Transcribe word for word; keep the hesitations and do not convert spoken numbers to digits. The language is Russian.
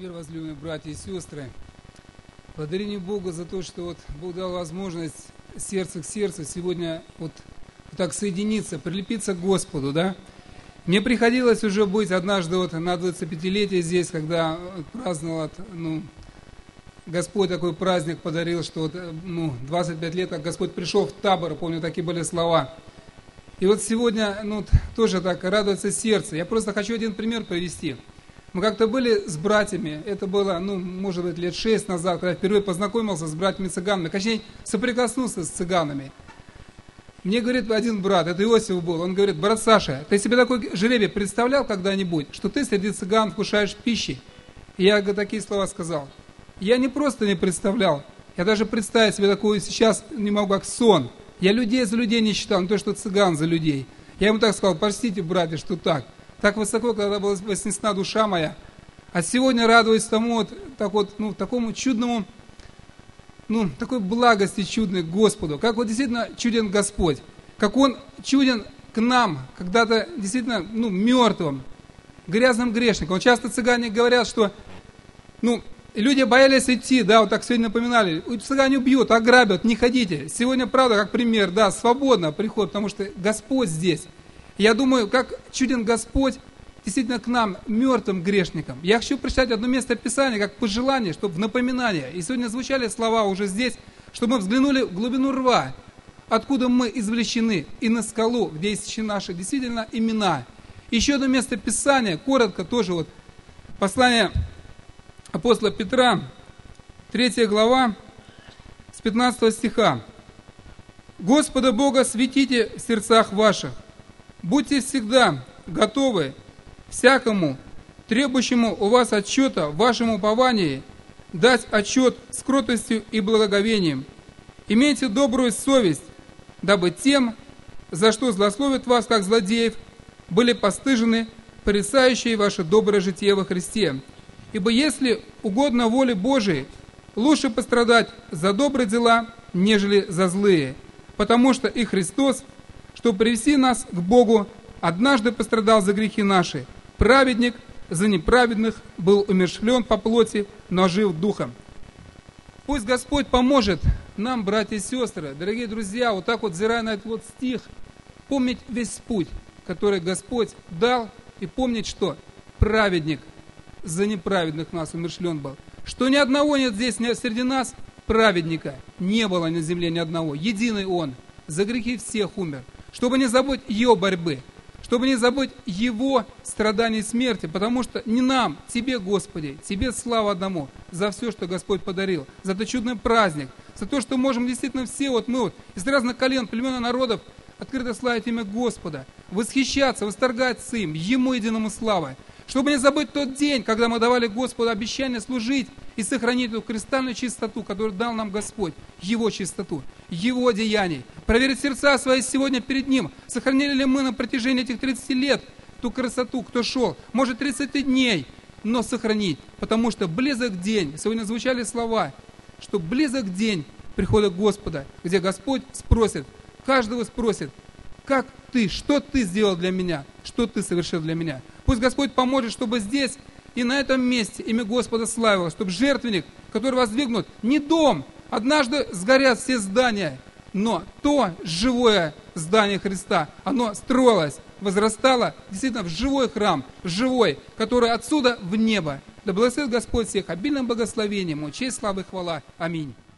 Мир, возлюбленные братья и сестры, благодарение Богу за то, что вот Бог дал возможность сердце к сердцу сегодня вот, вот так соединиться, прилепиться к Господу, да. Мне приходилось уже быть однажды вот на двадцатипятилетие здесь, когда праздновал, ну, Господь такой праздник подарил, что вот, ну, двадцать пять лет, как Господь пришел в табор, помню, такие были слова. И вот сегодня, ну, тоже так радуется сердце. Я просто хочу один пример привести. Мы как-то были с братьями, это было, ну, может быть, лет шесть назад, когда я впервые познакомился с братьями-цыганами, точнее, соприкоснулся с цыганами. Мне говорит один брат, это Иосиф был, он говорит: брат Саша, ты себе такой жребий представлял когда-нибудь, что ты среди цыган вкушаешь пищи? И я такие слова сказал. Я не просто не представлял, я даже представить себе такую сейчас не могу, как сон. Я людей за людей не считал, не то что цыган за людей. Я ему так сказал: простите, братья, что так. Так высоко, когда была вознесена душа моя. А сегодня радуюсь тому, вот, так вот, ну, такому чудному, ну, такой благости чудной Господу. Как вот действительно чуден Господь. Как Он чуден к нам, когда-то действительно, ну, мертвым, грязным грешникам. Вот часто цыгане говорят, что, ну, люди боялись идти, да, вот так сегодня напоминали. Цыгане убьют, ограбят, не ходите. Сегодня, правда, как пример, да, свободно приход, потому что Господь здесь. Я думаю, как чуден Господь действительно к нам, мертвым грешникам. Я хочу прочитать одно место Писания, как пожелание, чтобы в напоминание. И сегодня звучали слова уже здесь, чтобы мы взглянули в глубину рва, откуда мы извлечены, и на скалу, где есть наши действительно имена. Еще одно место Писания, коротко тоже вот, послание апостола Петра, третья глава, с пятнадцатого стиха. «Господа Бога светите в сердцах ваших, будьте всегда готовы всякому, требующему у вас отчета в вашем уповании, дать отчет с кротостью и благоговением. Имейте добрую совесть, дабы тем, за что злословят вас, как злодеев, были постыжены порицающие ваше доброе житие во Христе. Ибо если угодно воле Божией, лучше пострадать за добрые дела, нежели за злые, потому что и Христос, чтобы привести нас к Богу, однажды пострадал за грехи наши. Праведник за неправедных был умерщвлен по плоти, но жив духом». Пусть Господь поможет нам, братья и сестры, дорогие друзья, вот так вот, взирая на этот вот стих, помнить весь путь, который Господь дал, и помнить, что праведник за неправедных нас умерщвлен был. Что ни одного нет здесь, ни среди нас праведника, не было на земле ни одного. Единый Он за грехи всех умер. Чтобы не забыть Его борьбы, чтобы не забыть Его страданий и смерти, потому что не нам, Тебе, Господи, Тебе слава одному за все, что Господь подарил, за этот чудный праздник, за то, что можем действительно все, вот мы вот из разных колен, племен и народов открыто славить имя Господа, восхищаться, восторгаться им, Ему единому слава. Чтобы не забыть тот день, когда мы давали Господу обещание служить и сохранить эту кристальную чистоту, которую дал нам Господь, Его чистоту, Его деяний. Проверить сердца свои сегодня перед Ним. Сохранили ли мы на протяжении этих тридцати лет ту красоту, кто шел? Может, тридцать дней, но сохранить. Потому что близок день, сегодня звучали слова, что близок день прихода Господа, где Господь спросит, каждого спросит: как ты, что ты сделал для меня, что ты совершил для меня. Пусть Господь поможет, чтобы здесь и на этом месте имя Господа славилось, чтобы жертвенник, который воздвигнут, не дом, однажды сгорят все здания, но то живое здание Христа, оно строилось, возрастало действительно в живой храм, в живой, который отсюда в небо. Да благословит Господь всех обильным благословением, Ему честь, слава и хвала. Аминь.